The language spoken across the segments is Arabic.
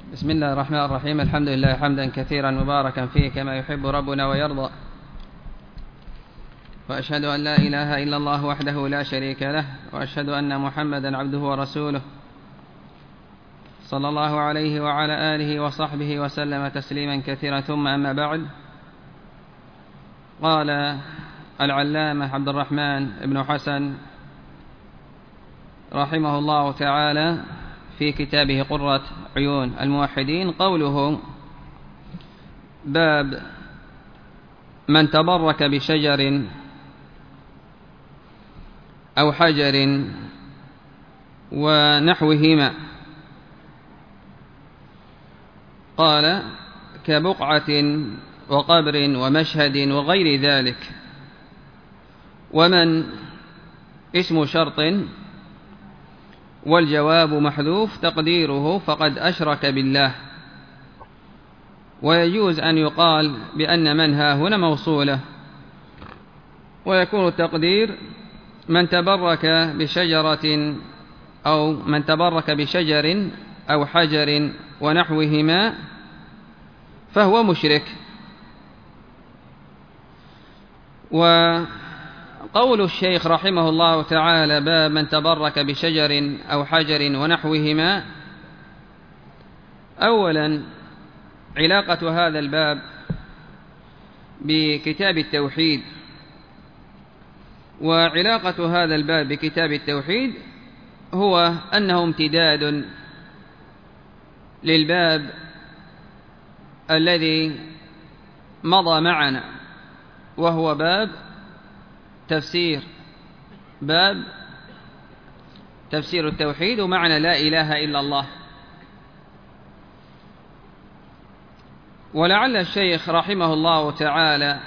بسم الله الرحمن الرحيم. الحمد لله حمدا كثيرا مباركا فيه كما يحب ربنا ويرضى، وأشهد أن لا إله إلا الله وحده لا شريك له، وأشهد أن محمدا عبده ورسوله صلى الله عليه وعلى آله وصحبه وسلم تسليما كثيرا. ثم أما بعد، قال العلامة عبد الرحمن بن حسن رحمه الله تعالى في كتابه قرة عيون الموحدين قوله: باب من تبرك بشجر أو حجر ونحوهما. قال: كبقعة وقبر ومشهد وغير ذلك. ومن اسم شرط والجواب محذوف تقديره فقد أشرك بالله. ويجوز أن يقال بأن من ها هنا موصولة، ويكون التقدير من تبرك بشجرة أو من تبرك بشجر أو حجر ونحوهما فهو مشرك. وقول الشيخ رحمه الله تعالى: باب من تبرك بشجر أو حجر ونحوهما. أولا، علاقة هذا الباب بكتاب التوحيد. وعلاقة هذا الباب بكتاب التوحيد هو أنه امتداد للباب الذي مضى معنا، وهو باب تفسير التوحيد ومعنى لا إله إلا الله. ولعل الشيخ رحمه الله تعالى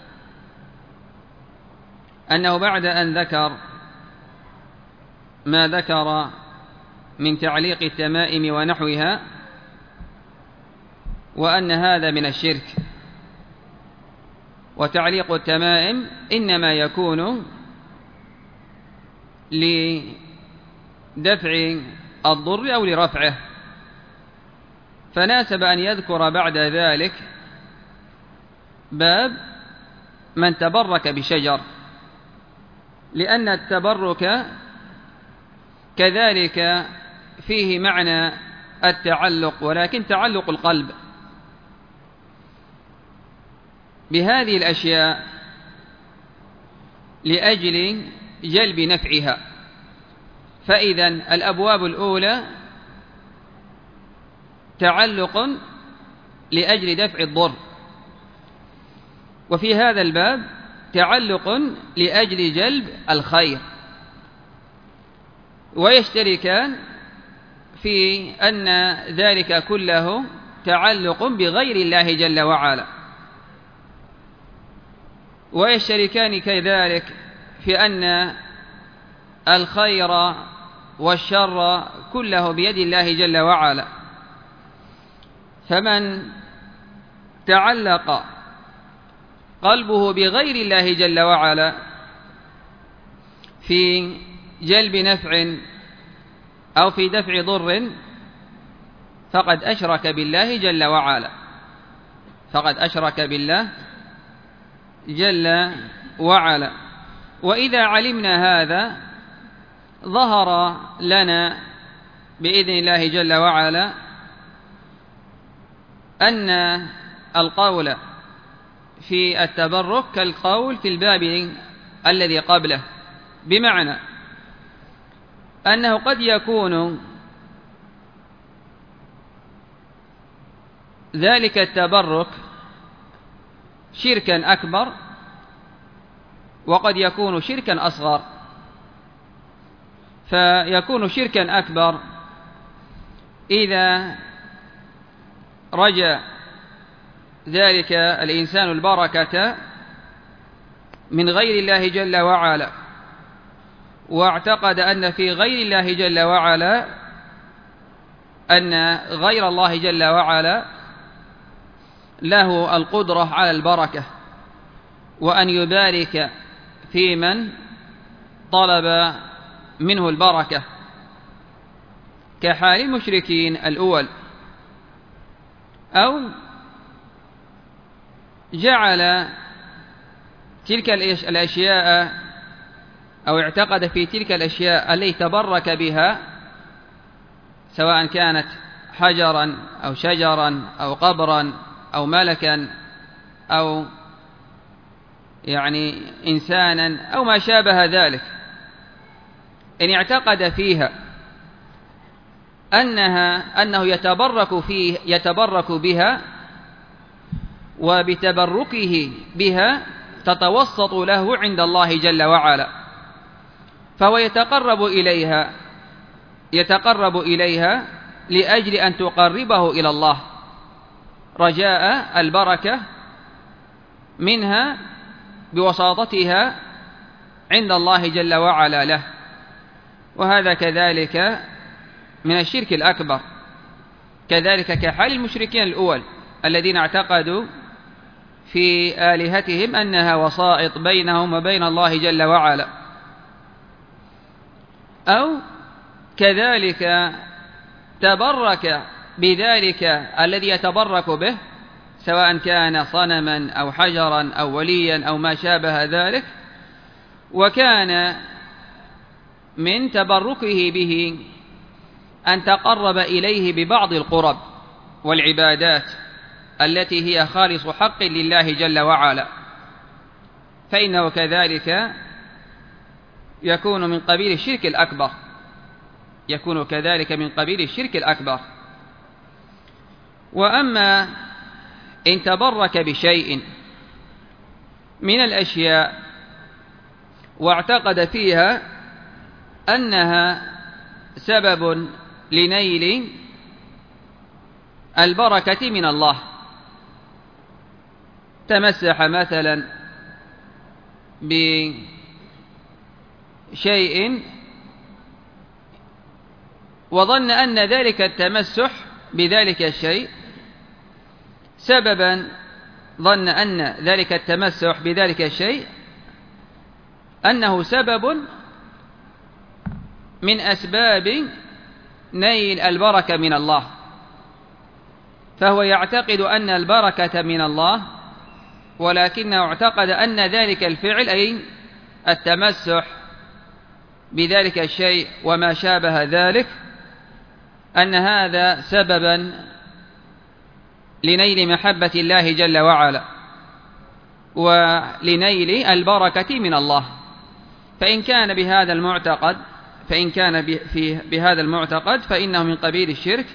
أنه بعد أن ذكر ما ذكر من تعليق التمائم ونحوها، وأن هذا من الشرك، وتعليق التمائم إنما يكون لدفع الضر أو لرفعه، فناسب أن يذكر بعد ذلك باب من تبرك بشجر، لأن التبرك كذلك فيه معنى التعلق، ولكن تعلق القلب بهذه الأشياء لأجل جلب نفعها. فإذا الأبواب الأولى تعلق لأجل دفع الضر، وفي هذا الباب تعلق لأجل جلب الخير، ويشتركان في أن ذلك كله تعلق بغير الله جل وعلا، ويشتركان كذلك في أن الخير والشر كله بيد الله جل وعلا. فمن تعلق قلبه بغير الله جل وعلا في جلب نفع أو في دفع ضر فقد أشرك بالله جل وعلا، فقد أشرك بالله جل وعلا. وإذا علمنا هذا ظهر لنا بإذن الله جل وعلا أن القول في التبرك كالقول في الباب الذي قبله، بمعنى أنه قد يكون ذلك التبرك شركا أكبر، وقد يكون شركا أصغر. فيكون شركا أكبر إذا رجى ذلك الإنسان البركة من غير الله جل وعلا، واعتقد أن في غير الله جل وعلا أن غير الله جل وعلا له القدرة على البركة، وأن يبارك في من طلب منه البركة، كحال المشركين الأول. أو جعل تلك الأشياء أو اعتقد في تلك الأشياء التي تبرك بها، سواء كانت حجرا أو شجرا أو قبرا أو ملكا أو يعني إنسانا أو ما شابه ذلك، إن اعتقد فيها أنه يتبرك بها، وبتبركه بها تتوسط له عند الله جل وعلا، فهو يتقرب إليها لأجل أن تقربه إلى الله، رجاء البركة منها بوساطتها عند الله جل وعلا له. وهذا كذلك من الشرك الأكبر، كذلك كحال المشركين الأول الذين اعتقدوا في آلهتهم أنها وسائط بينهم وبين الله جل وعلا. أو كذلك تبرك بذلك الذي يتبرك به، سواء كان صنما أو حجرا أو وليا أو ما شابه ذلك، وكان من تبركه به أن تقرب إليه ببعض القرب والعبادات التي هي خالص حق لله جل وعلا، فإنه كذلك يكون من قبيل الشرك الأكبر، يكون كذلك من قبيل الشرك الأكبر. وأما إن تبرك بشيء من الأشياء واعتقد فيها أنها سبب لنيل البركة من الله، تمسح مثلا بشيء وظن أن ذلك التمسح بذلك الشيء سببا، ظن أن ذلك التمسح بذلك الشيء أنه سبب من أسباب نيل البركة من الله، فهو يعتقد أن البركة من الله، ولكنه اعتقد أن ذلك الفعل أي التمسح بذلك الشيء وما شابه ذلك أن هذا سببا لنيل محبة الله جل وعلا ولنيل البركة من الله. فإن كان بهذا المعتقد فإنه من قبيل الشرك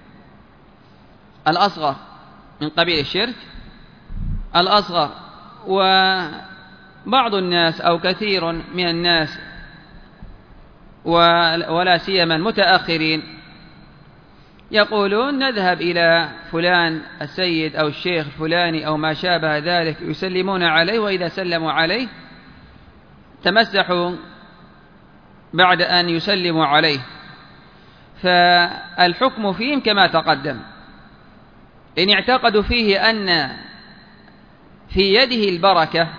الأصغر، من قبيل الشرك الأصغر. وبعض الناس أو كثير من الناس ولا سيما المتأخرين يقولون نذهب إلى فلان السيد أو الشيخ الفلاني أو ما شابه ذلك، يسلمون عليه، وإذا سلموا عليه تمسحوا بعد أن يسلموا عليه. فالحكم فيهم كما تقدم، إن اعتقدوا فيه أن في يده البركة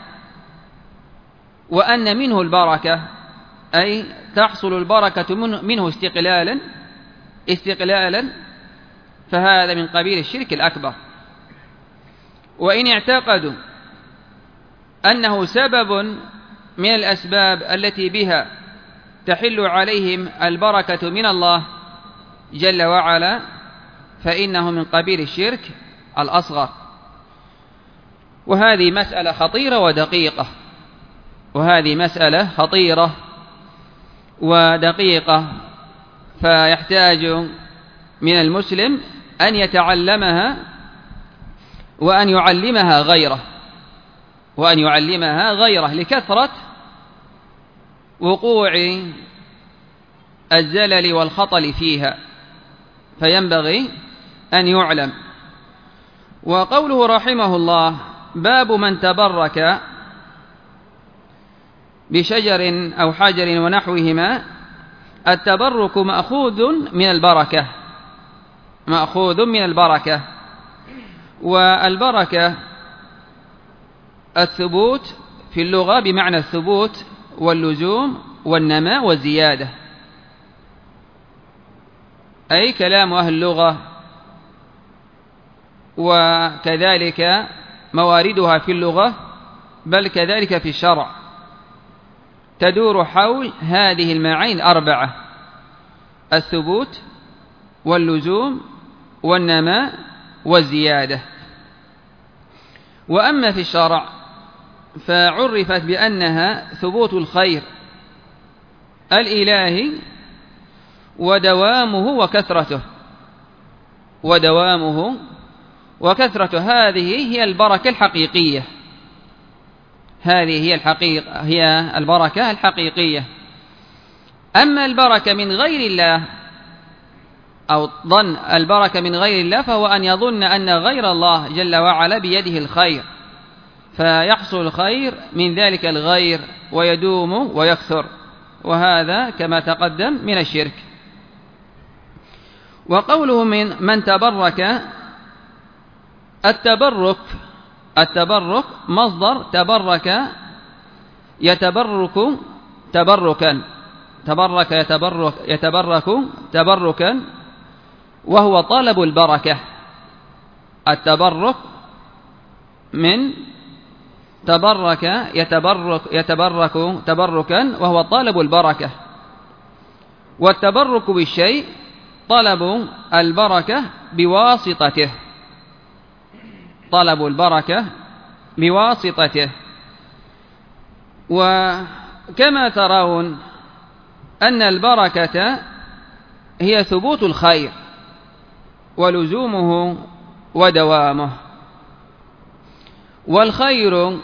وأن منه البركة، أي تحصل البركة منه استقلالا، فهذا من قبيل الشرك الأكبر. وإن اعتقدوا أنه سبب من الأسباب التي بها تحل عليهم البركة من الله جل وعلا فإنه من قبيل الشرك الأصغر. وهذه مسألة خطيرة ودقيقة، وهذه مسألة خطيرة ودقيقة، فيحتاج من المسلم أن يتعلمها وأن يعلمها غيره لكثرة وقوع الزلل والخطل فيها، فينبغي أن يعلم. وقوله رحمه الله: باب من تبرك بشجر أو حجر ونحوهما. التبرك مأخوذ من البركة، والبركة الثبوت في اللغة بمعنى الثبوت واللزوم والنماء والزيادة، أي كلام أهل اللغة وكذلك مواردها في اللغة بل كذلك في الشرع تدور حول هذه المعاني الأربعة: الثبوت واللزوم والنماء والزيادة. وأما في الشرع فعرفت بأنها ثبوت الخير الإلهي ودوامه وكثرته. هذه هي البركة الحقيقية، هي البركة الحقيقية. أما البركة من غير الله أو ظن البركة من غير الله فهو أن يظن أن غير الله جل وعلا بيده الخير، فيحصل الخير من ذلك الغير ويدوم ويكثر، وهذا كما تقدم من الشرك. وقوله من تبرك، التبرك مصدر تبرك يتبرك تبركا، تبرك يتبرك تبركا، وهو طلب البركة. التبرك من تبرك يتبرك تبركا وهو طلب البركة. والتبرك بالشيء طلب البركة بواسطته، طلب البركة بواسطته. وكما ترون أن البركة هي ثبوت الخير ولزومه ودوامه، والخير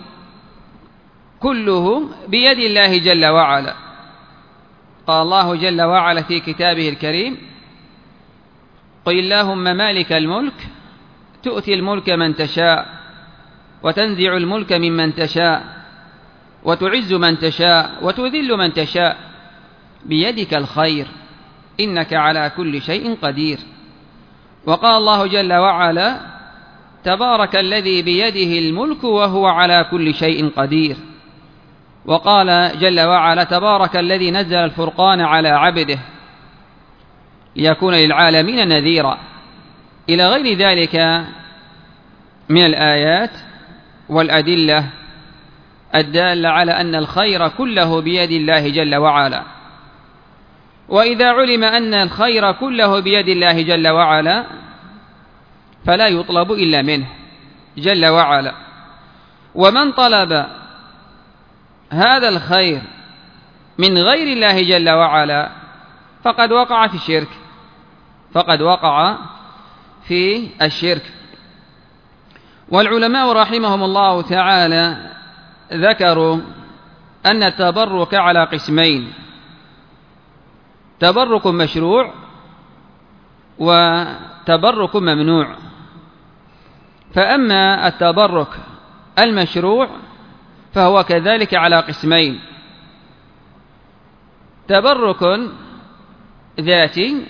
كله بيد الله جل وعلا. قال الله جل وعلا في كتابه الكريم: قل اللهم مالك الملك تؤتي الملك من تشاء وتنزع الملك ممن تشاء وتعز من تشاء وتذل من تشاء بيدك الخير إنك على كل شيء قدير. وقال الله جل وعلا: تبارك الذي بيده الملك وهو على كل شيء قدير. وقال جل وعلا: تبارك الذي نزل الفرقان على عبده ليكون للعالمين نذيرا، إلى غير ذلك من الآيات والأدلة الدالة على أن الخير كله بيد الله جل وعلا. وإذا علم أن الخير كله بيد الله جل وعلا فلا يطلب إلا منه جل وعلا. ومن طلب هذا الخير من غير الله جل وعلا فقد وقع في الشرك. والعلماء رحمهم الله تعالى ذكروا أن التبرك على قسمين: تبرك مشروع وتبرك ممنوع. فأما التبرك المشروع فهو كذلك على قسمين: تبرك ذاتي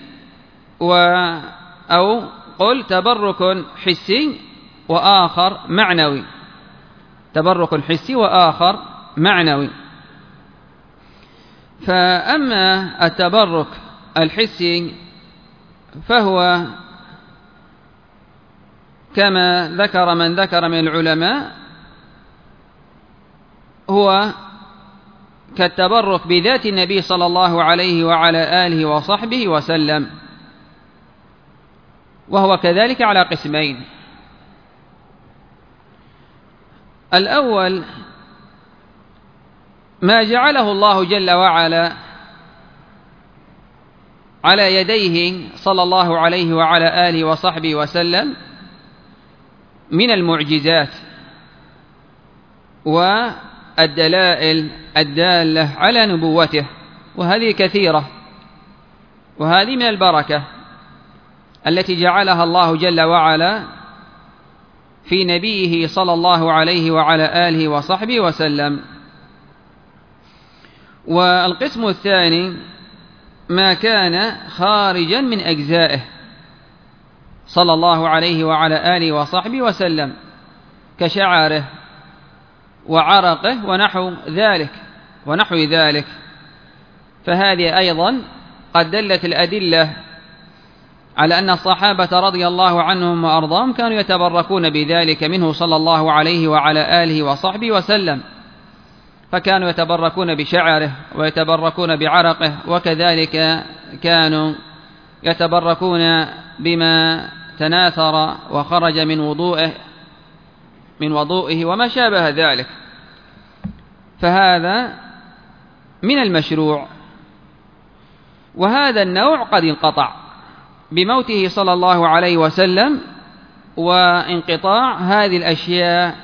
أو قل تبرك حسي وآخر معنوي، تبرك حسي وآخر معنوي. فأما التبرك الحسي فهو كما ذكر من ذكر من العلماء هو كالتبرك بذات النبي صلى الله عليه وعلى آله وصحبه وسلم، وهو كذلك على قسمين: الأول ما جعله الله جل وعلا على يديه صلى الله عليه وعلى آله وصحبه وسلم من المعجزات والدلائل الدالة على نبوته، وهذه كثيرة، وهذه من البركة التي جعلها الله جل وعلا في نبيه صلى الله عليه وعلى آله وصحبه وسلم. والقسم الثاني ما كان خارجا من أجزائه صلى الله عليه وعلى آله وصحبه وسلم كشعره وعرقه ونحو ذلك، فهذه أيضا قد دلت الأدلة على أن الصحابة رضي الله عنهم وأرضاهم كانوا يتبركون بذلك منه صلى الله عليه وعلى آله وصحبه وسلم، فكانوا يتبركون بشعره ويتبركون بعرقه، وكذلك كانوا يتبركون بما تناثر وخرج من وضوئه وما شابه ذلك. فهذا من المشروع، وهذا النوع قد انقطع بموته صلى الله عليه وسلم، وانقطاع هذه الأشياء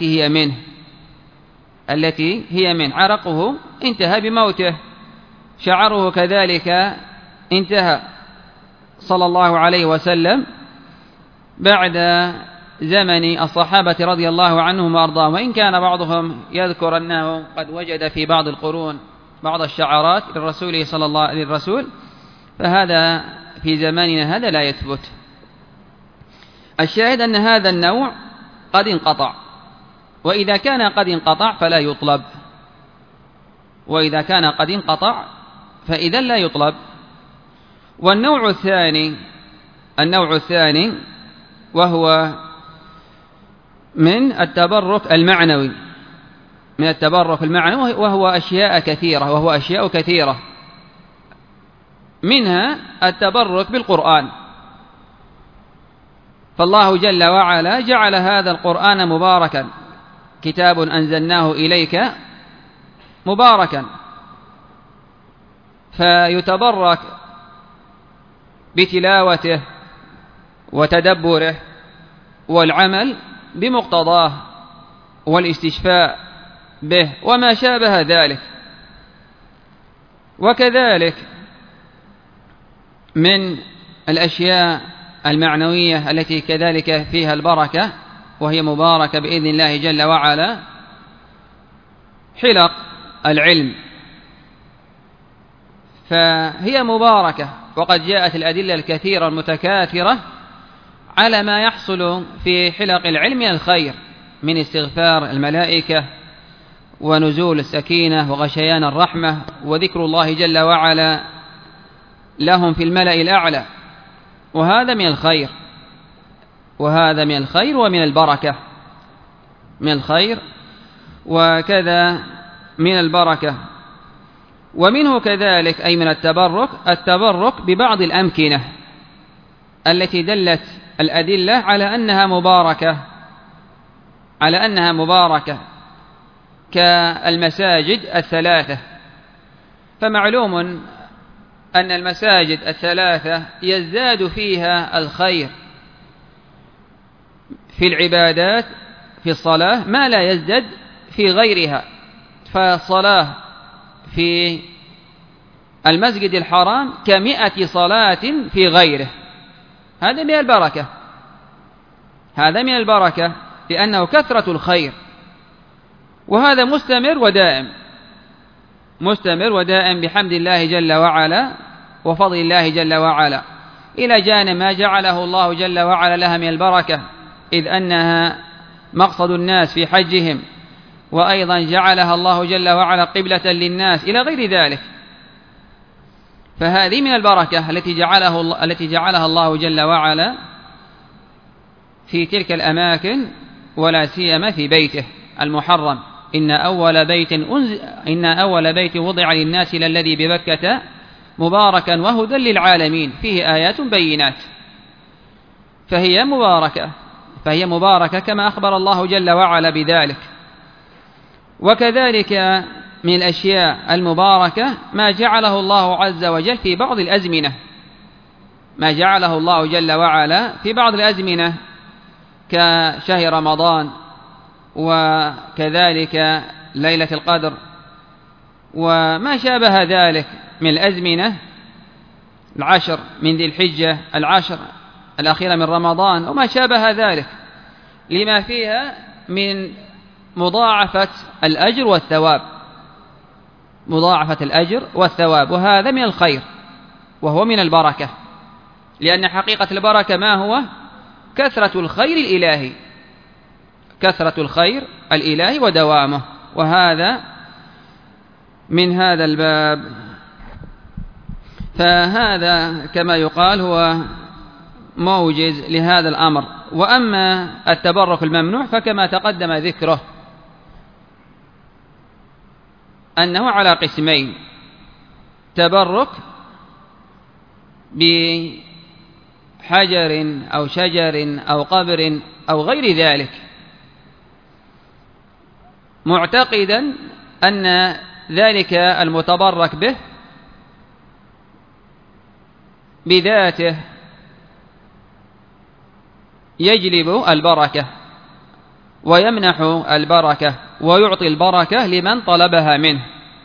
التي هي منه. عرقه انتهى بموته، شعره كذلك انتهى صلى الله عليه وسلم بعد زمن الصحابة رضي الله عنهم وأرضاهم، وإن كان بعضهم يذكر أنه قد وجد في بعض القرون بعض الشعرات للرسول، فهذا في زماننا هذا لا يثبت. الشاهد أن هذا النوع قد انقطع، وإذا كان قد انقطع فلا يطلب، وإذا كان قد انقطع فإذا لا يطلب. والنوع الثاني وهو من التبرك المعنوي، وهو أشياء كثيرة، منها التبرك بالقرآن. فالله جل وعلا جعل هذا القرآن مباركا، كتاب أنزلناه إليك مباركا، فيتبرك بتلاوته وتدبره والعمل بمقتضاه والاستشفاء به وما شابه ذلك. وكذلك من الأشياء المعنوية التي كذلك فيها البركة وهي مباركة بإذن الله جل وعلا حلق العلم، فهي مباركة، وقد جاءت الأدلة الكثيرة المتكاثرة على ما يحصل في حلق العلم من الخير، من استغفار الملائكة ونزول السكينة وغشيان الرحمة وذكر الله جل وعلا لهم في الملأ الأعلى، وهذا من الخير ومن البركة، من الخير وكذا من البركة. ومنه كذلك أي من التبرك ببعض الأمكنة التي دلت الأدلة على أنها مباركة كالمساجد الثلاثة. فمعلوم أن المساجد الثلاثة يزداد فيها الخير في العبادات في الصلاة ما لا يزداد في غيرها، فالصلاة في المسجد الحرام ك100 صلاة في غيره. هذا من البركة لأنه كثرة الخير، وهذا مستمر ودائم بحمد الله جل وعلا وفضل الله جل وعلا، إلى جانب ما جعله الله جل وعلا لها من البركة، إذ أنها مقصد الناس في حجهم، وأيضا جعلها الله جل وعلا قبلة للناس إلى غير ذلك. فهذه من البركة التي جعلها الله جل وعلا في تلك الأماكن، ولا سيما في بيته المحرم. إن أول بيت وضع للناس للذي ببكة مباركا وهدى للعالمين فيه آيات بينات. فهي مباركة كما أخبر الله جل وعلا بذلك. وكذلك من الأشياء المباركة ما جعله الله عز وجل في بعض الأزمنة، كشهر رمضان، وكذلك ليلة القدر، وما شابه ذلك من الأزمنة، العشر من ذي الحجة، العشر الأخيرة من رمضان، وما شابه ذلك، لما فيها من مضاعفة الأجر والثواب، وهذا من الخير وهو من البركة، لأن حقيقة البركة ما هو؟ كثرة الخير الإلهي ودوامه، وهذا من هذا الباب. فهذا كما يقال هو موجز لهذا الأمر. وأما التبرك الممنوع فكما تقدم ذكره أنه على قسمين: تبرك بحجر أو شجر أو قبر أو غير ذلك، معتقدا أن ذلك المتبرك به بذاته يجلب البركة ويمنح البركة ويعطي البركة لمن طلبها منه،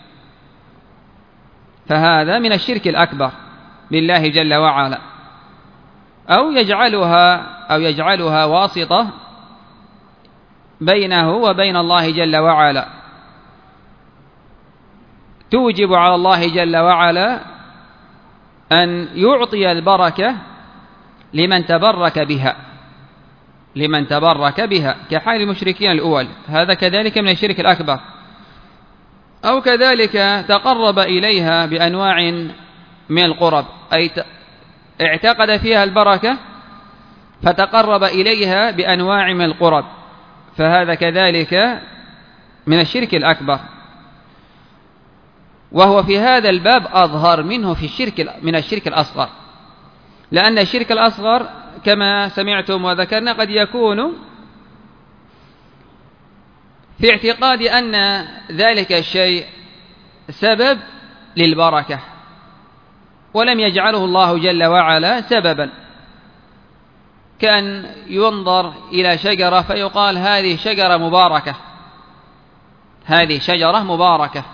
فهذا من الشرك الأكبر بالله جل وعلا، أو يجعلها واسطة بينه وبين الله جل وعلا، توجب على الله جل وعلا أن يعطي البركة لمن تبرك بها كحال المشركين الأول. هذا كذلك من الشرك الأكبر. أو كذلك تقرب إليها بأنواع من القرب، أي اعتقد فيها البركة فتقرب إليها بأنواع من القرب، فهذا كذلك من الشرك الأكبر، وهو في هذا الباب أظهر منه من الشرك الأصغر، لأن الشرك الأصغر كما سمعتم وذكرنا قد يكون في اعتقاد أن ذلك الشيء سبب للبركة ولم يجعله الله جل وعلا سببا، كأن ينظر إلى شجرة فيقال هذه شجرة مباركة،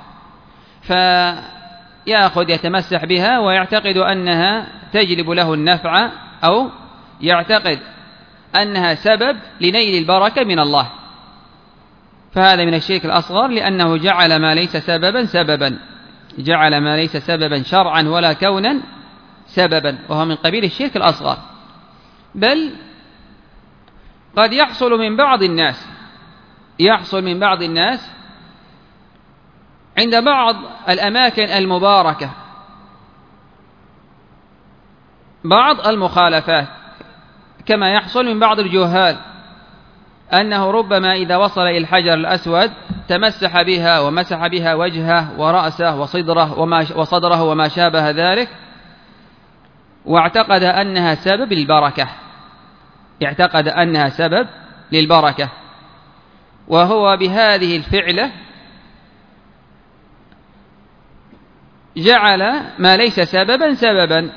فيأخذ يتمسح بها ويعتقد أنها تجلب له النفع، أو يعتقد أنها سبب لنيل البركة من الله، فهذا من الشرك الأصغر، لأنه جعل ما ليس سببا شرعا ولا كونا سببا، وهو من قبيل الشرك الأصغر. بل قد يحصل من بعض الناس عند بعض الأماكن المباركة بعض المخالفات، كما يحصل من بعض الجهال أنه ربما إذا وصل إلى الحجر الأسود تمسح بها ومسح بها وجهه ورأسه وصدره وما شابه ذلك، واعتقد أنها سبب للبركة، وهو بهذه الفعلة جعل ما ليس سببا،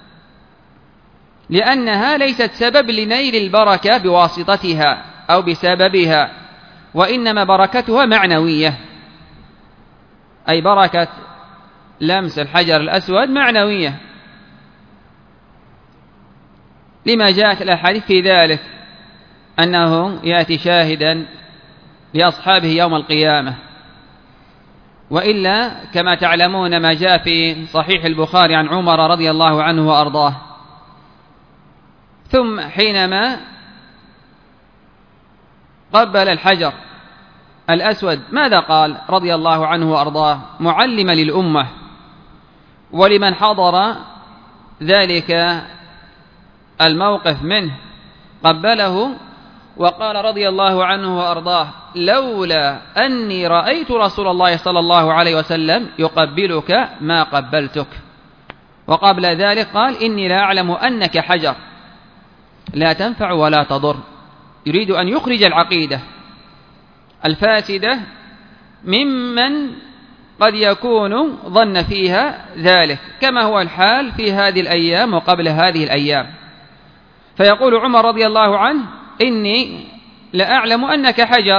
لأنها ليست سبب لنيل البركة بواسطتها أو بسببها، وإنما بركتها معنوية، أي بركة لمس الحجر الأسود معنوية، لما جاءت الأحاديث في ذلك أنه يأتي شاهدا لأصحابه يوم القيامة. وإلا كما تعلمون ما جاء في صحيح البخاري عن عمر رضي الله عنه وأرضاه، ثم حينما قبل الحجر الأسود ماذا قال رضي الله عنه وأرضاه معلما للأمة ولمن حضر ذلك الموقف منه؟ قبله وقال رضي الله عنه وأرضاه: لولا أني رأيت رسول الله صلى الله عليه وسلم يقبلك ما قبلتك. وقبل ذلك قال: إني لا أعلم أنك حجر لا تنفع ولا تضر. يريد أن يخرج العقيدة الفاسدة ممن قد يكون ظن فيها ذلك، كما هو الحال في هذه الأيام وقبل هذه الأيام. فيقول عمر رضي الله عنه: إني لأعلم أنك حجر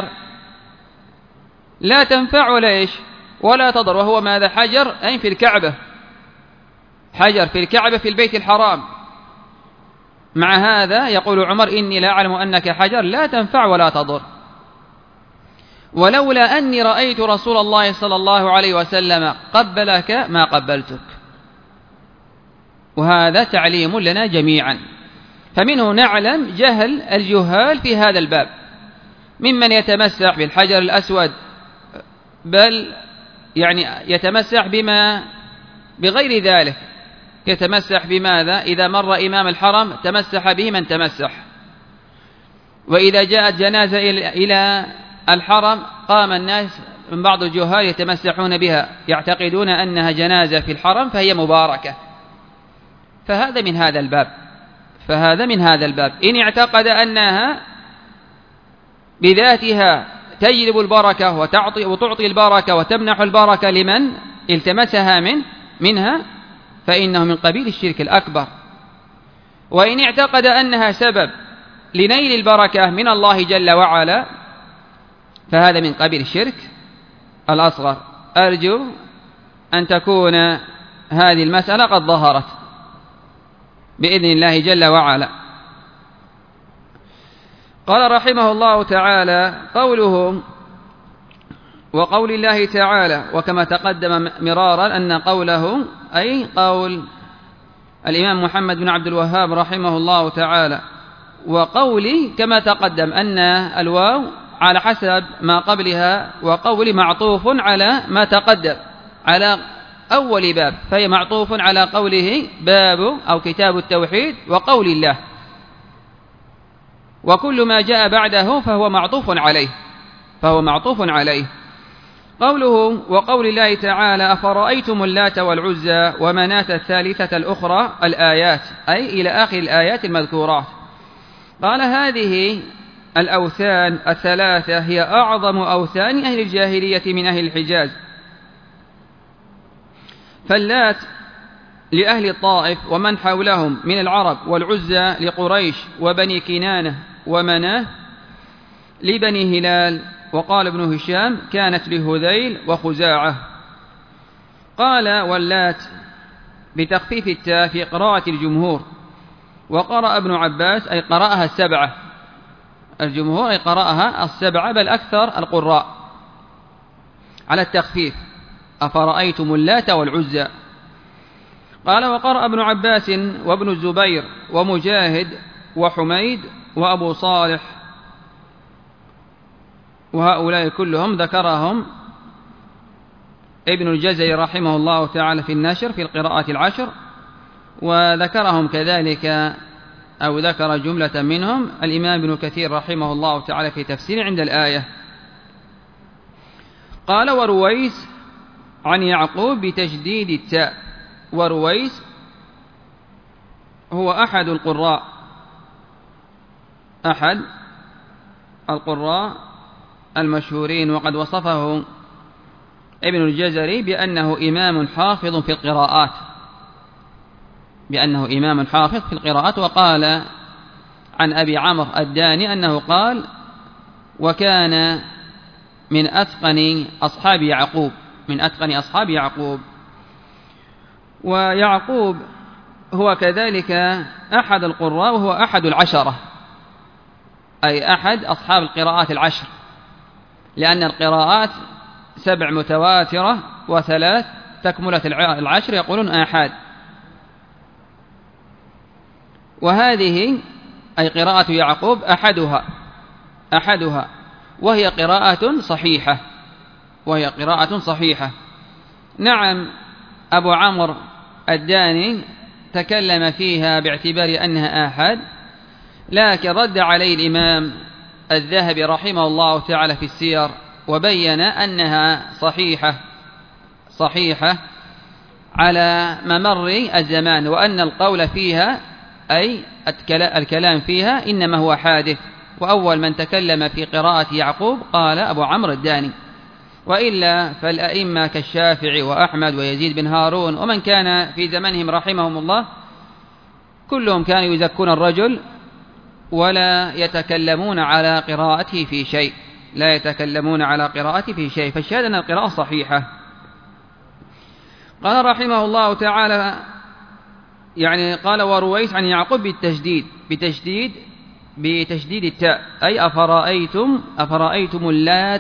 لا تنفع ولا تضر، وهو ماذا؟ حجر أي في الكعبة، حجر في الكعبة في البيت الحرام. مع هذا يقول عمر: إني لا أعلم أنك حجر لا تنفع ولا تضر، ولولا أني رأيت رسول الله صلى الله عليه وسلم قبلك ما قبلتك. وهذا تعليم لنا جميعا. فمنه نعلم جهل الجهال في هذا الباب، ممن يتمسح بالحجر الأسود، بل يتمسح بغير ذلك، يتمسح بماذا؟ إذا مر إمام الحرم تمسح به من تمسح، وإذا جاءت جنازة إلى الحرم قام الناس من بعض الجهال يتمسحون بها، يعتقدون أنها جنازة في الحرم فهي مباركة. فهذا من هذا الباب إن اعتقد أنها بذاتها تجلب البركة وتعطي البركة وتمنح البركة لمن التمسها منها فإنه من قبيل الشرك الأكبر. وإن اعتقد أنها سبب لنيل البركة من الله جل وعلا فهذا من قبيل الشرك الأصغر. أرجو أن تكون هذه المسألة قد ظهرت بإذن الله جل وعلا. قال رحمه الله تعالى: قوله وقول الله تعالى، وكما تقدم مرارا أن قوله أي قول الإمام محمد بن عبد الوهاب رحمه الله تعالى، وقولي كما تقدم أن الواو على حسب ما قبلها، وقولي معطوف على ما تقدم على أول باب، فهي معطوف على قوله باب أو كتاب التوحيد وقول الله، وكل ما جاء بعده فهو معطوف عليه. قوله وقول الله تعالى: أفرأيتم اللات والعزى ومناة الثالثة الأخرى، الآيات أي إلى آخر الآيات المذكورات. قال: هذه الأوثان الثلاثة هي أعظم أوثان أهل الجاهلية من أهل الحجاز، فاللات لأهل الطائف ومن حولهم من العرب، والعزى لقريش وبني كنانة، ومناه لبني هلال. وقال ابن هشام: كانت لهذيل وخزاعة. قال: واللات بتخفيف التاء في قراءة الجمهور، وقرأ ابن عباس أي قرأها السبعة، الجمهور أي قرأها السبعة، بل أكثر القراء على التخفيف: أفرأيتم اللات والعزى. قال: وقرأ ابن عباس وابن الزبير ومجاهد وحميد وأبو صالح، وهؤلاء كلهم ذكرهم ابن الجزري رحمه الله تعالى في النشر في القراءات العشر، وذكرهم كذلك أو ذكر جملة منهم الإمام ابن كثير رحمه الله تعالى في تفسير عند الآية. قال: ورويس عن يعقوب بتجديد التاء. ورويس هو أحد القراء المشهورين، وقد وصفه ابن الجزري بأنه إمام حافظ في القراءات، وقال عن أبي عمرو الداني أنه قال: وكان من أتقن أصحاب يعقوب. ويعقوب هو كذلك أحد القراء، وهو أحد العشرة، أي أحد أصحاب القراءات العشر، لأن القراءات 7 متواترة و3 تكملة العشر يقولون آحاد. وهذه أي قراءة يعقوب أحدها، وهي قراءة صحيحة. نعم، أبو عمرو الداني تكلم فيها باعتبار أنها آحاد، لكن رد عليه الإمام الذهبي رحمه الله تعالى في السير، وبين أنها صحيحة على ممر الزمان، وأن القول فيها أي الكلام فيها إنما هو حادث. وأول من تكلم في قراءة يعقوب قال أبو عمرو الداني، وإلا فالأئمة كالشافعي وأحمد ويزيد بن هارون ومن كان في زمنهم رحمهم الله كلهم كانوا يزكون الرجل ولا يتكلمون على قراءته في شيء، فالشاهد أن القراءة صحيحة. قال رحمه الله تعالى، يعني قال: ورويس عن يعقوب بتشديد التاء، أي أفرأيتم اللات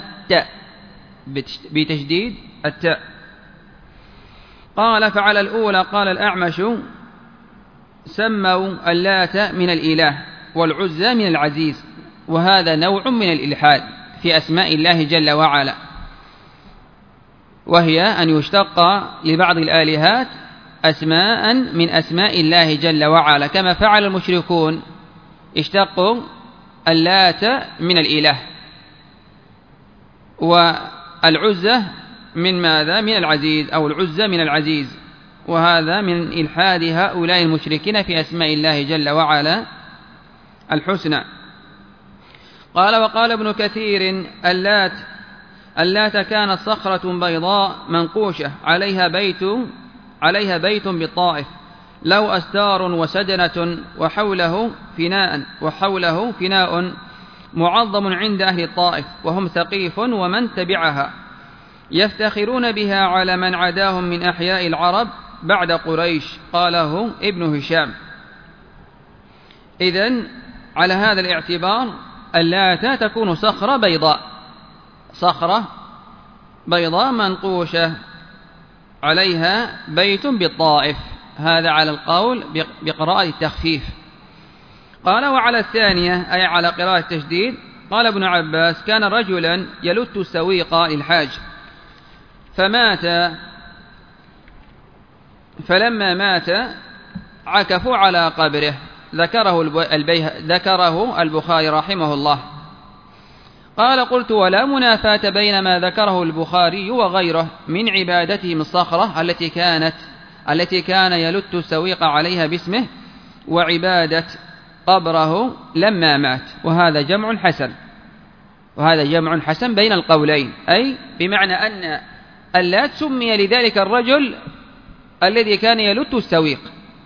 بتشديد التاء. قال: فعلى الأولى قال الأعمش: سموا اللات من الإله والعزى من العزيز، وهذا نوع من الإلحاد في أسماء الله جل وعلا، وهي أن يشتق لبعض الآلهات أسماء من أسماء الله جل وعلا، كما فعل المشركون، اشتقوا اللات من الإله، والعزة من ماذا؟ من العزيز، أو العزة من العزيز، وهذا من إلحاد هؤلاء المشركين في أسماء الله جل وعلا الحسنى. قال: وقال ابن كثير: اللات كانت صخرة بيضاء منقوشة عليها بيت بالطائف، له أستار وسدنة وحوله فناء معظم عند أهل الطائف، وهم ثقيف ومن تبعها، يفتخرون بها على من عداهم من أحياء العرب بعد قريش. قاله ابن هشام. إذن على هذا الاعتبار اللات تكون صخرة بيضاء منقوشة عليها بيت بالطائف، هذا على القول بقراءة التخفيف. قال: وعلى الثانية، أي على قراءة التشديد، قال ابن عباس: كان رجلا يلت السويق للحاج فمات، فلما مات عكفوا على قبره. ذكره البخاري رحمه الله. قال: قلت: ولا منافاة بين ما ذكره البخاري وغيره من عبادتهم الصخرة التي كان يلت السويق عليها باسمه، وعبادة قبره لما مات. وهذا جمع حسن بين القولين، أي بمعنى أن اللات سمي لذلك الرجل الذي كان يلت السويق،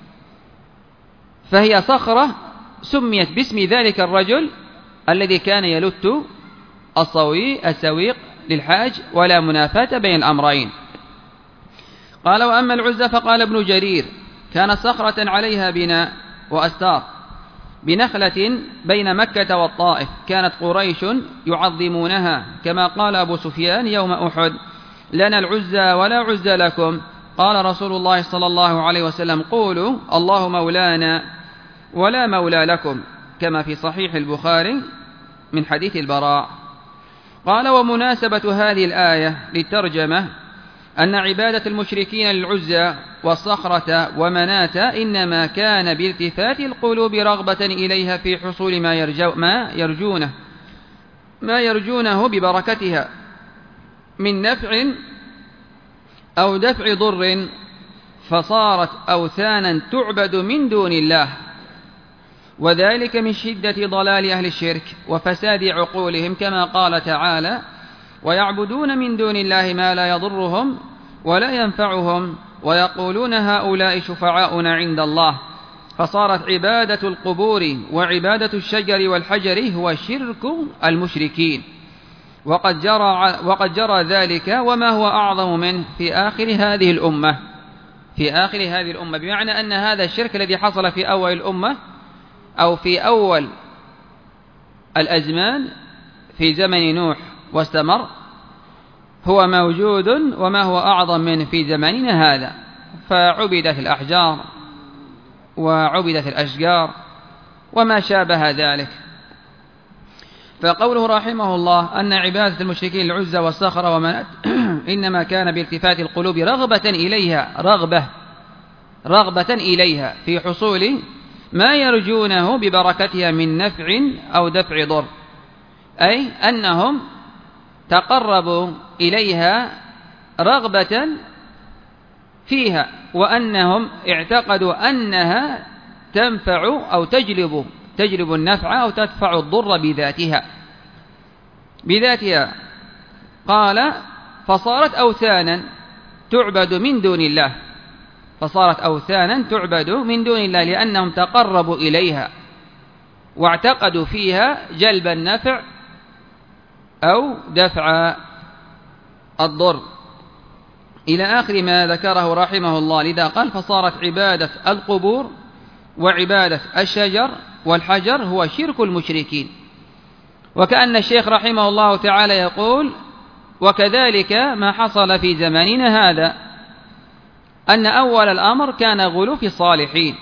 فهي صخرة سميت باسم ذلك الرجل الذي كان يلت السويق للحاج، ولا منافاة بين الأمرين. قال: وأما العزة فقال ابن جرير: كانت صخرة عليها بناء وأستار بنخلة بين مكة والطائف، كانت قريش يعظمونها، كما قال أبو سفيان يوم أحد: لنا العزة ولا عزة لكم. قال رسول الله صلى الله عليه وسلم: قولوا الله مولانا ولا مولى لكم، كما في صحيح البخاري من حديث البراء. قال: ومناسبة هذه الآية للترجمة أن عبادة المشركين للعزى والصخرة ومناة إنما كان بالتفات القلوب رغبة إليها في حصول ما يرجونه ببركتها من نفع أو دفع ضر، فصارت أوثانا تعبد من دون الله، وذلك من شدة ضلال أهل الشرك وفساد عقولهم، كما قال تعالى: ويعبدون من دون الله ما لا يضرهم ولا ينفعهم ويقولون هؤلاء شفعاؤنا عند الله. فصارت عبادة القبور وعبادة الشجر والحجر هو شرك المشركين، وقد جرى ذلك وما هو أعظم منه في آخر هذه الأمة، بمعنى أن هذا الشرك الذي حصل في أول الأمة أو في أول الأزمان في زمن نوح واستمر، هو موجود وما هو أعظم منه في زماننا هذا، فعبدت الأحجار وعبدت الأشجار وما شابه ذلك. فقوله رحمه الله أن عبادة المشركين العزى والصخرة ومناة إنما كان بالتفات القلوب رغبة إليها في حصول ما يرجونه ببركتها من نفع أو دفع ضر، أي أنهم تقربوا إليها رغبة فيها، وأنهم اعتقدوا أنها تنفع أو تجلب النفع أو تدفع الضر بذاتها. قال: فصارت أوثانا تعبد من دون الله، لأنهم تقربوا إليها واعتقدوا فيها جلب النفع أو دفع الضر، إلى آخر ما ذكره رحمه الله. لذا قال: فصارت عبادة القبور وعبادة الشجر والحجر هو شرك المشركين. وكأن الشيخ رحمه الله تعالى يقول: وكذلك ما حصل في زماننا هذا، أن أول الأمر كان غلو في الصالحين،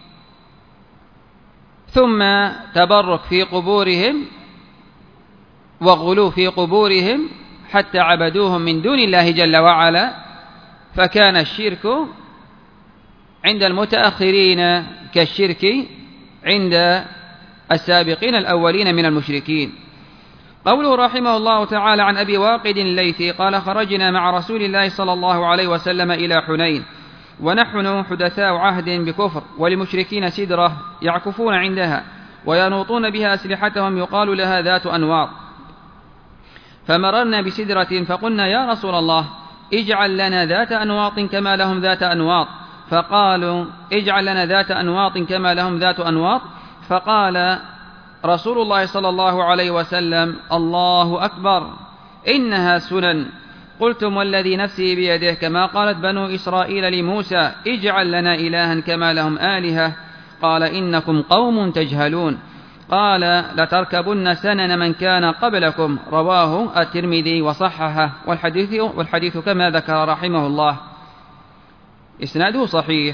ثم تبرك في قبورهم وغلو في قبورهم حتى عبدوهم من دون الله جل وعلا، فكان الشرك عند المتأخرين كالشرك عند السابقين الأولين من المشركين. قوله رحمه الله تعالى عن أبي واقد الليثي قال: خرجنا مع رسول الله صلى الله عليه وسلم إلى حنين ونحن حدثاء عهد بكفر، ولمشركين سدرة يعكفون عندها وينوطون بها أسلحتهم يقال لها ذات أنواط، فمررنا بسدرة فقلنا: يا رسول الله اجعل لنا ذات أنواط كما لهم ذات أنواط. فقالوا: اجعل لنا ذات أنواط كما لهم ذات أنواط. فقال رسول الله صلى الله عليه وسلم: الله أكبر، إنها سنن. قلتم: والذي نفسي بيده، كما قالت بنو إسرائيل لموسى: اجعل لنا إلها كما لهم آلهة. قال: إنكم قوم تجهلون. قال: لتركبن سنن من كان قبلكم. رواه الترمذي وصححه، والحديث كما ذكر رحمه الله إسناده صحيح.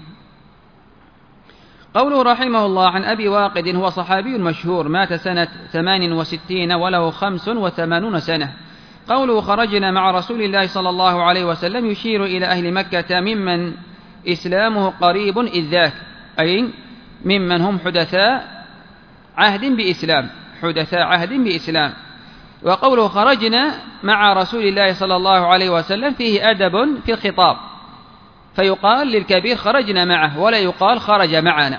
قوله رحمه الله عن أبي واقد، هو صحابي مشهور مات سنة 68 وله 85 سنة. قوله خرجنا مع رسول الله صلى الله عليه وسلم يشير إلى أهل مكة ممن إسلامه قريب إذ ذاك، أي ممن هم حدثاء عهد بإسلام. وقوله خرجنا مع رسول الله صلى الله عليه وسلم فيه أدب في الخطاب، فيقال للكبير خرجنا معه ولا يقال خرج معنا.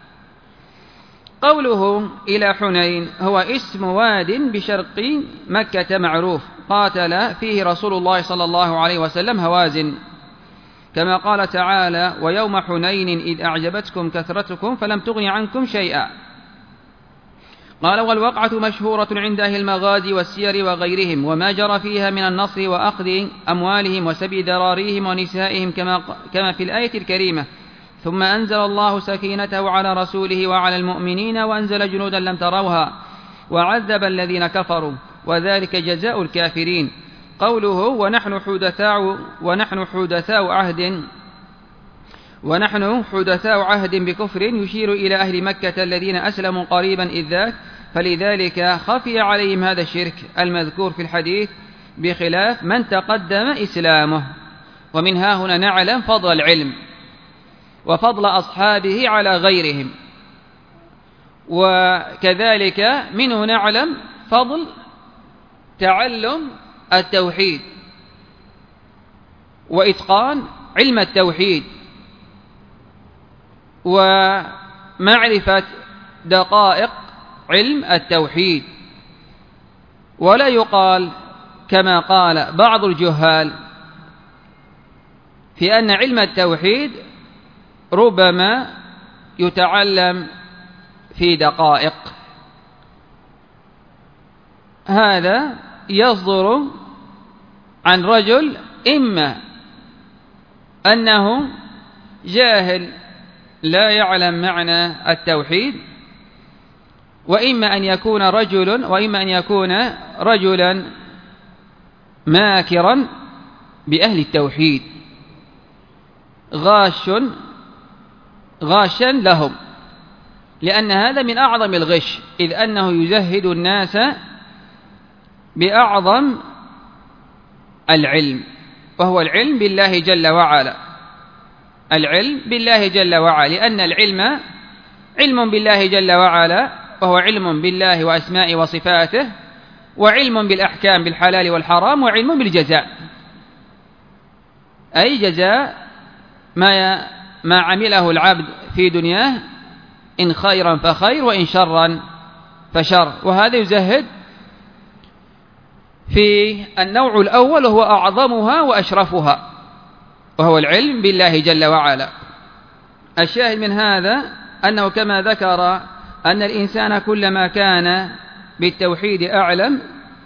قوله إلى حنين هو اسم واد بشرق مكة معروف، قاتل فيه رسول الله صلى الله عليه وسلم هوازن، كما قال تعالى: ويوم حنين إذ أعجبتكم كثرتكم فلم تغن عنكم شيئا. قال: والوقعة مشهورة عند أهل المغازي والسير وغيرهم، وما جرى فيها من النصر وأخذ أموالهم وسبي ذراريهم ونسائهم كما في الآية الكريمة: ثم أنزل الله سكينته على رسوله وعلى المؤمنين وأنزل جنودا لم تروها وعذب الذين كفروا وذلك جزاء الكافرين. قوله ونحن حدثاء عهد بكفر يشير إلى أهل مكة الذين أسلموا قريبا إذ ذاك، فلذلك خفي عليهم هذا الشرك المذكور في الحديث بخلاف من تقدم إسلامه. ومن ها هنا نعلم فضل العلم وفضل أصحابه على غيرهم، وكذلك منه نعلم فضل تعلم التوحيد وإتقان علم التوحيد ومعرفة دقائق علم التوحيد. ولا يقال كما قال بعض الجهال في أن علم التوحيد ربما يتعلم في دقائق، هذا يصدر عن رجل إما أنه جاهل لا يعلم معنى التوحيد، وإما أن يكون رجلا ماكرا بأهل التوحيد غاشا لهم، لأن هذا من أعظم الغش، إذ أنه يزهد الناس بأعظم العلم، وهو العلم بالله جل وعلا. لأن العلم علم بالله جل وعلا، وهو علم بالله وأسماء وصفاته، وعلم بالأحكام بالحلال والحرام، وعلم بالجزاء، أي جزاء ما عمله العبد في دنياه، إن خيرا فخير وإن شرا فشر. وهذا يزهد في النوع الأول وهو أعظمها وأشرفها، وهو العلم بالله جل وعلا. الشاهد من هذا أنه كما ذكر أن الإنسان كلما كان بالتوحيد أعلم،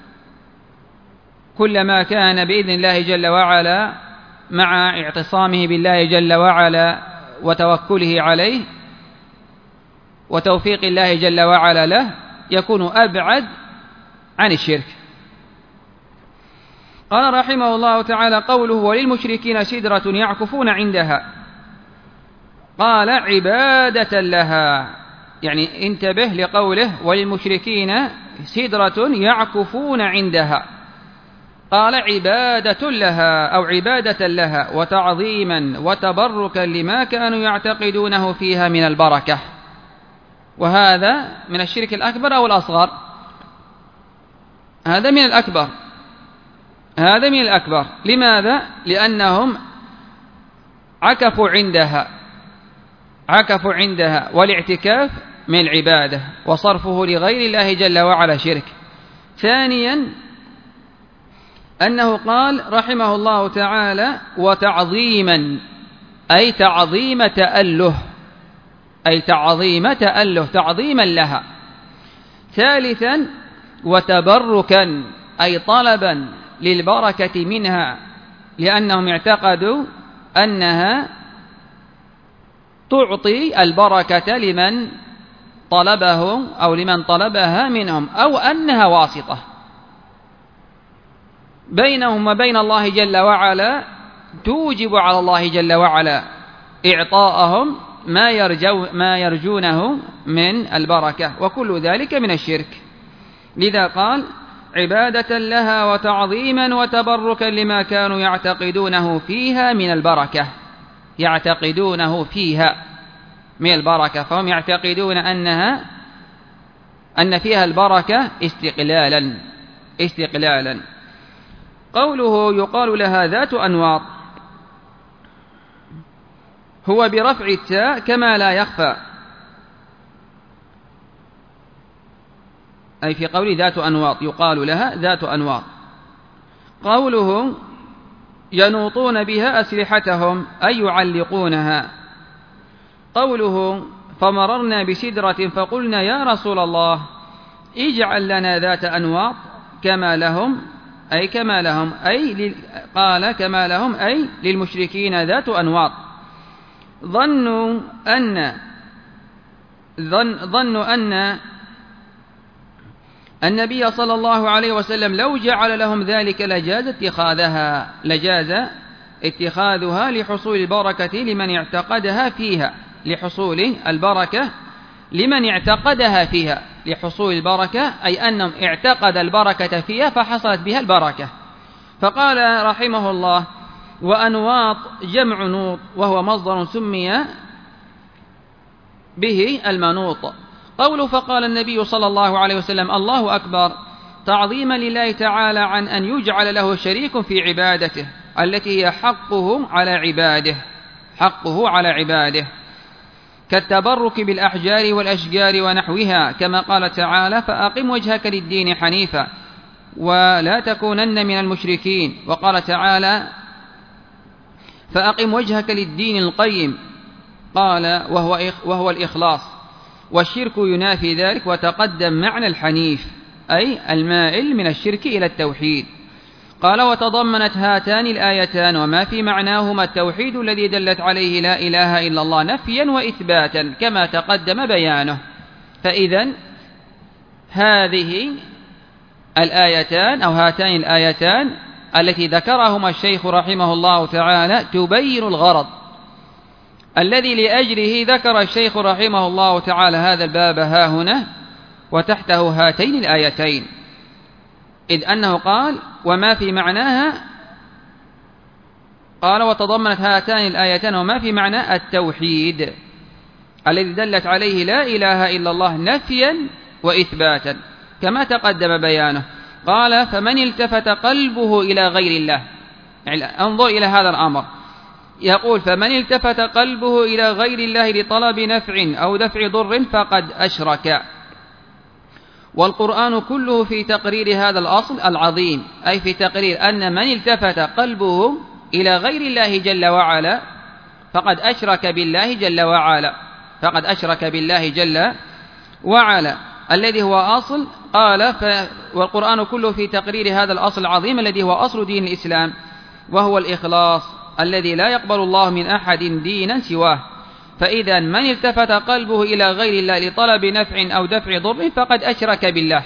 كلما كان بإذن الله جل وعلا مع اعتصامه بالله جل وعلا وتوكله عليه وتوفيق الله جل وعلا له، يكون أبعد عن الشرك. قال رحمه الله تعالى: قوله وللمشركين سدرة يعكفون عندها، قال عبادة لها، يعني انتبه لقوله وللمشركين سدرة يعكفون عندها. قال عبادة لها أو عبادة لها وتعظيما وتبركا لما كانوا يعتقدونه فيها من البركة. وهذا من الشرك الأكبر أو الأصغر؟ هذا من الأكبر، هذا من الأكبر. لماذا؟ لأنهم عكفوا عندها، والاعتكاف من العبادة، وصرفه لغير الله جل وعلا شرك. ثانيا أنه قال رحمه الله تعالى وتعظيما، أي تعظيم تأله، تعظيما لها. ثالثا وتبركا، أي طلبا للبركة منها، لأنهم اعتقدوا أنها تعطي البركة لمن طلبه أو لمن طلبها منهم، أو أنها واسطة بينهم وبين الله جل وعلا، توجب على الله جل وعلا إعطاءهم ما يرجونه من البركة، وكل ذلك من الشرك. لذا قال عبادة لها وتعظيما وتبركا لما كانوا يعتقدونه فيها من البركة، فهم يعتقدون أن فيها البركة استقلالا. قوله يقال لها ذات أنواط، هو برفع التاء كما لا يخفى، أي في قول ذات أنواط يقال لها ذات أنواط. قوله ينوطون بها أسلحتهم، أي يعلقونها. قوله فمررنا بسدرة فقلنا يا رسول الله اجعل لنا ذات أنواط كما لهم، قال كما لهم أي للمشركين ذات أنواط. ظنوا أن النبي صلى الله عليه وسلم لو جعل لهم ذلك لجاز اتخاذها لحصول البركة لمن اعتقدها فيها، لحصول البركة أي أنهم اعتقد البركة فيها فحصلت بها البركة. فقال رحمه الله وأنواط جمع نوط، وهو مصدر سمي به المنوط. قوله فقال النبي صلى الله عليه وسلم الله أكبر، تعظيما لله تعالى عن أن يجعل له شريك في عبادته التي هي حقه على عباده، كالتبرك بالأحجار والأشجار ونحوها، كما قال تعالى فأقم وجهك للدين حنيفا ولا تكونن من المشركين. وقال تعالى فأقم وجهك للدين القيم، قال وهو الإخلاص، والشرك ينافي ذلك. وتقدم معنى الحنيف أي المائل من الشرك إلى التوحيد. قال وتضمنت هاتان الآيتان وما في معناهما التوحيد الذي دلت عليه لا إله إلا الله نفيا وإثباتا كما تقدم بيانه. فإذن هذه الآيتان أو هاتان الآيتان التي ذكرهما الشيخ رحمه الله تعالى تبين الغرض الذي لأجله ذكر الشيخ رحمه الله تعالى هذا الباب ها هنا وتحته هاتين الآيتين، إذ أنه قال وما في معناها، قال وتضمنت هاتان الآيتان وما في معنى التوحيد الذي دلت عليه لا إله إلا الله نفيا وإثباتا كما تقدم بيانه. قال فمن التفت قلبه إلى غير الله، يعني انظر إلى هذا الأمر، يقول فمن التفت قلبه إلى غير الله لطلب نفع أو دفع ضر فقد أشرك. والقرآن كله في تقرير هذا الأصل العظيم، أي في تقرير أن من التفت قلبه إلى غير الله جل وعلا فقد أشرك بالله جل وعلا الذي هو أصل. قال والقرآن كله في تقرير هذا الأصل العظيم الذي هو أصل دين الإسلام، وهو الإخلاص الذي لا يقبل الله من أحد دينا سواه. فإذا من التفت قلبه إلى غير الله لطلب نفع أو دفع ضر فقد أشرك بالله.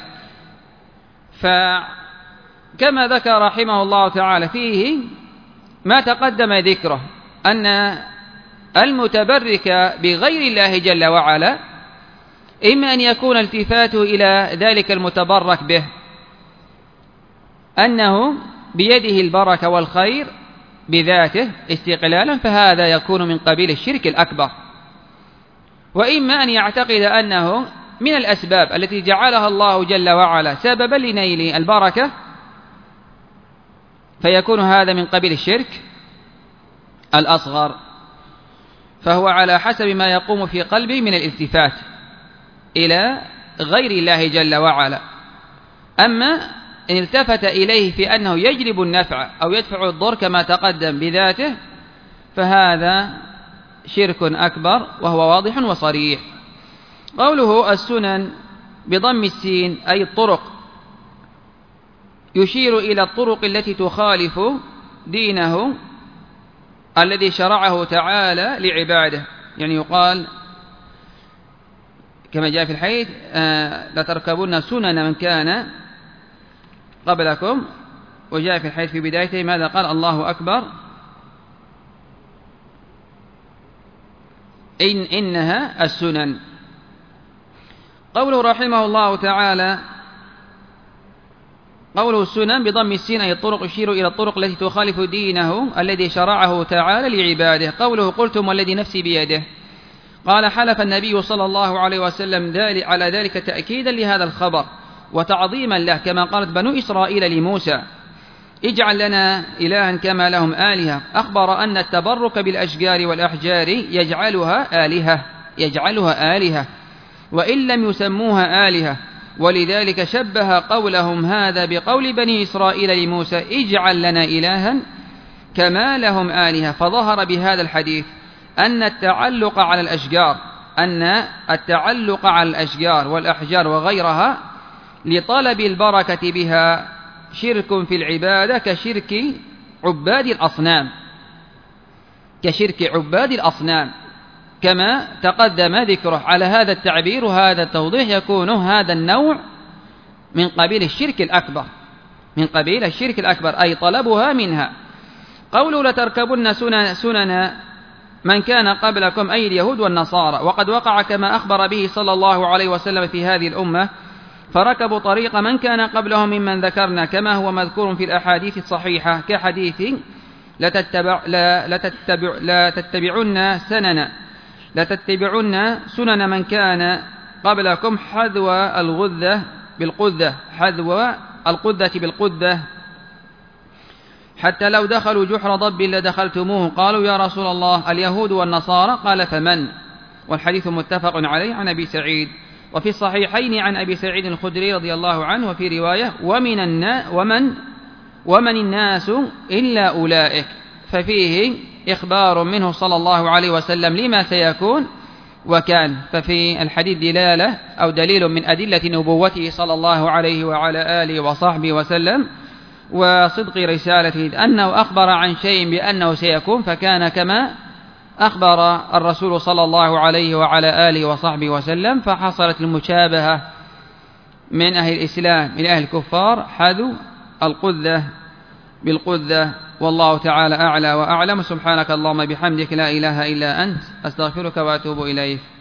فكما ذكر رحمه الله تعالى فيه ما تقدم ذكره أن المتبرك بغير الله جل وعلا إما أن يكون التفاته إلى ذلك المتبرك به أنه بيده البركة والخير بذاته استقلالا، فهذا يكون من قبيل الشرك الأكبر. وإما أن يعتقد أنه من الأسباب التي جعلها الله جل وعلا سببا لنيل البركة، فيكون هذا من قبيل الشرك الأصغر، فهو على حسب ما يقوم في قلبه من الالتفات إلى غير الله جل وعلا. أما إن التفت إليه في أنه يجلب النفع أو يدفع الضر كما تقدم بذاته، فهذا شرك أكبر وهو واضح وصريح. قوله السنن بضم السين أي الطرق، يشير إلى الطرق التي تخالف دينه الذي شرعه تعالى لعباده. يعني يقال كما جاء في الحديث لتركبن سنن من كان قبلكم، وجاء في الحديث في بدايته ماذا قال؟ الله أكبر، إنها السنن. قوله رحمه الله تعالى قوله السنن بضم السين أي الطرق، يشير إلى الطرق التي تخالف دينه الذي شرعه تعالى لعباده. قوله قلتم والذي نفسي بيده، قال حلف النبي صلى الله عليه وسلم على ذلك تأكيدا لهذا الخبر وتعظيما له، كما قالت بنو إسرائيل لموسى اجعل لنا إلها كما لهم آلهة. أخبر أن التبرك بالأشجار والأحجار يجعلها آلهة وإن لم يسموها آلهة، ولذلك شبه قولهم هذا بقول بني إسرائيل لموسى اجعل لنا إلها كما لهم آلهة. فظهر بهذا الحديث أن التعلق على الأشجار والأحجار وغيرها لطلب البركة بها شرك في العبادة كشرك عباد الأصنام كما تقدم ذكره. على هذا التعبير وهذا التوضيح يكون هذا النوع من قبيل الشرك الأكبر أي طلبها منها. قوله لتركبن سنن من كان قبلكم أي اليهود والنصارى، وقد وقع كما أخبر به صلى الله عليه وسلم في هذه الأمة، فركبوا طريق من كان قبلهم ممن ذكرنا كما هو مذكور في الأحاديث الصحيحة، كحديث لتتبعن سنن من كان قبلكم حذو القذة بالقذة حتى لو دخلوا جحر ضب لدخلتموه. قالوا يا رسول الله اليهود والنصارى؟ قال فمن؟ والحديث متفق عليه عن أبي سعيد، وفي الصحيحين عن أبي سعيد الخدري رضي الله عنه، وفي رواية ومن الناس إلا أولئك، ففيه إخبار منه صلى الله عليه وسلم لما سيكون وكان. ففي الحديث دلالة أو دليل من أدلة نبوته صلى الله عليه وعلى آله وصحبه وسلم وصدق رسالته، أنه أخبر عن شيء بأنه سيكون فكان كما أخبر الرسول صلى الله عليه وعلى آله وصحبه وسلم، فحصلت المشابهة من أهل الإسلام من أهل الكفار حذو القذة بالقذة. والله تعالى أعلى وأعلم. سبحانك اللهم بحمدك لا إله إلا أنت أستغفرك وأتوب إليك.